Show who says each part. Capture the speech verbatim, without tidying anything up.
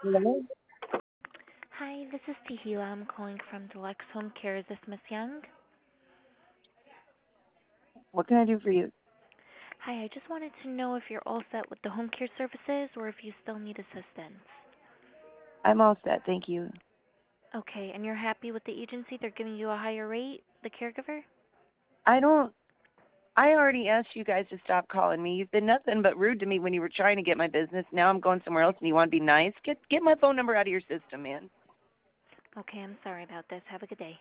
Speaker 1: Hello?
Speaker 2: Hi, this is Tahila. I'm calling from Deluxe Home Care. Is this Miss Young?
Speaker 1: What can I do for you?
Speaker 2: Hi, I just wanted to know if you're all set with the home care services or if you still need assistance.
Speaker 1: I'm all set, thank you.
Speaker 2: Okay, and you're happy with the agency? They're giving you a higher rate, the caregiver?
Speaker 1: I don't, I already asked you guys to stop calling me. You've been nothing but rude to me when you were trying to get my business. Now I'm going somewhere else and you want to be nice? Get get my phone number out of your system, man.
Speaker 2: Okay, I'm sorry about this. Have a good day.